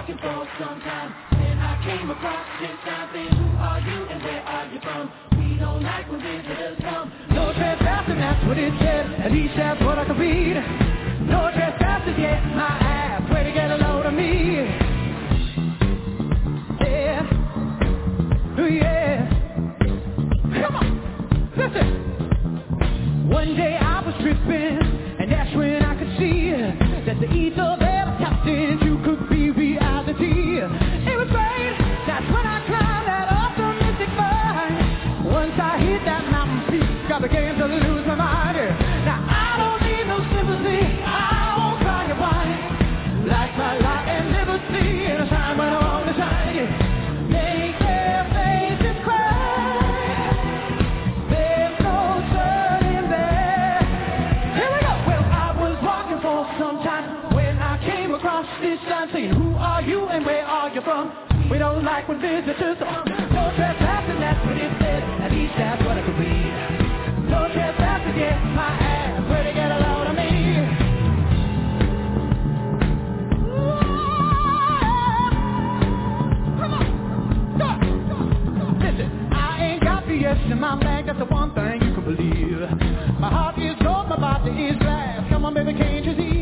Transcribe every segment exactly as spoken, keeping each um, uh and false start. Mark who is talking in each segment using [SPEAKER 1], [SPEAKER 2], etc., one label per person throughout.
[SPEAKER 1] walking for some time when I came across this sign saying, who are you and where are you from? We don't like when visitors come. No trespassing, that's what it said. At least that's what I can read. No trespassing, get my ass. Way to get a load of me. Yeah. Oh, yeah. Come on. Listen. One day I was tripping, and that's when I could see that the ether there was tapped into could be reality. It was great. That's when I climbed that optimistic vine. Once I hit that mountain peak, I began to lose my mind. Now I don't need no sympathy. I won't cry or whine. Like my life and liberty in a time when I'm on the shine. Make their faces cry. There's no turning back. Here we go. Well, I was walking for some time when I came across this sign saying, who are you and where are you from? We don't like when visitors come. No trespassing, that's what it said. At least that's what I could read. No trespassing, get my ass. Where to get a load of me? Come on. Listen, I ain't got B S in my bag. That's the one thing you can believe. My heart is gold, my body is glass. Come on, baby, can't you see?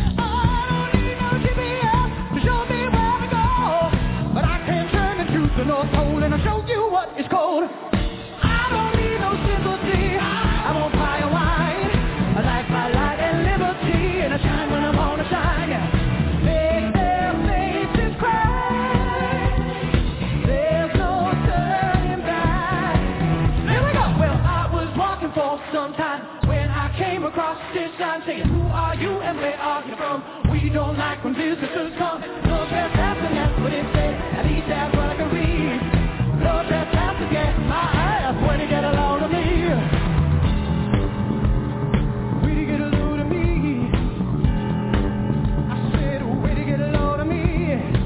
[SPEAKER 1] The North Pole, and I'll show you what it's called. I don't need no sympathy. I won't cry or whine. I like my light and liberty, and I shine when I'm on a shine. Make their faces cry. There's no turning back. Here we go. Well, I was walking for some time when I came across this sign saying, who are you and where are you from? We don't like when visitors come. No trespassing, that's what it said. At least that's what I can read. No trespassing, get my ass. Where to get a load of me? Where to get a load of me? I said, where to get a load of me?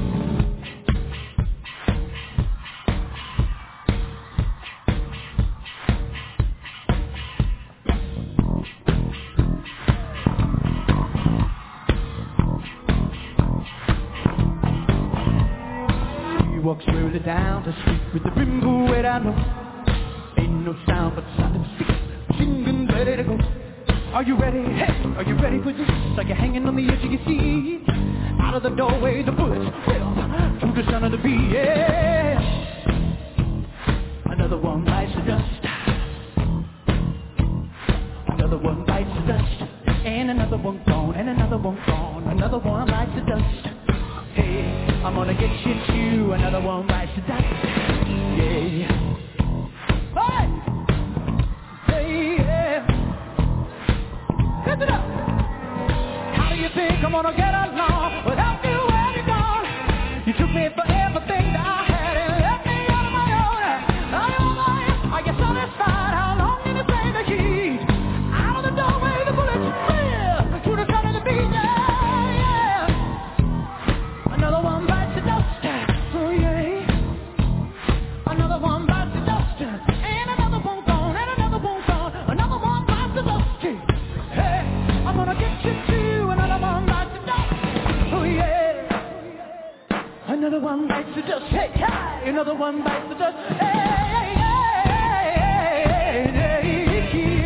[SPEAKER 1] Walks slowly down the street with the rainbow red I know. Ain't no sound but silent feet. Machine gun ready to go. Are you ready? Hey, are you ready for this? Are you hanging on the edge of your seat? Out of the doorway the bullets will through the sound of the beat. Yeah. Another one bites the dust. Another one bites the dust. And another one gone. And another one gone. Another one bites the dust. Hey, I'm gonna get you too. Another one bites the dust. Yeah. Hey! Hey, yeah. Lift it up. How do you think I'm gonna get along without you when you're gone? You took me for everything that I had and left me on my own. Are you mine? Are you satisfied? How long did it take to keep? Out of the doorway, the bullets clear to the sound of the beat. Yeah, yeah. Another one bites the dust. Oh yeah. Another one bites the dust. And another one gone. And another one gone. Another one bites the dust. Hey, I'm gonna get you too. Another one bites the dust. Oh yeah. Another one bites the dust. Hey, hey. Another one bites the dust. Hey, hey, hey, hey, hey, yeah.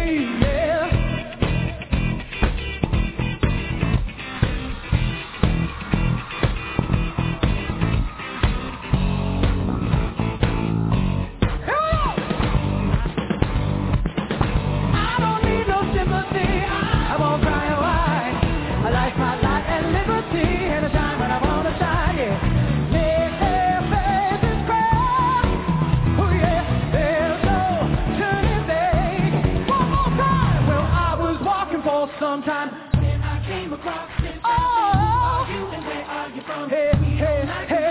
[SPEAKER 1] I won't cry or whine. I like my life and liberty and a time when I wanna shine, yeah. Make their faces cry. Oh yeah, there's no turning back. One more time. Well, I was walking for some time when I came across this. Oh, who are you and where are you from? Hey, hey, hey.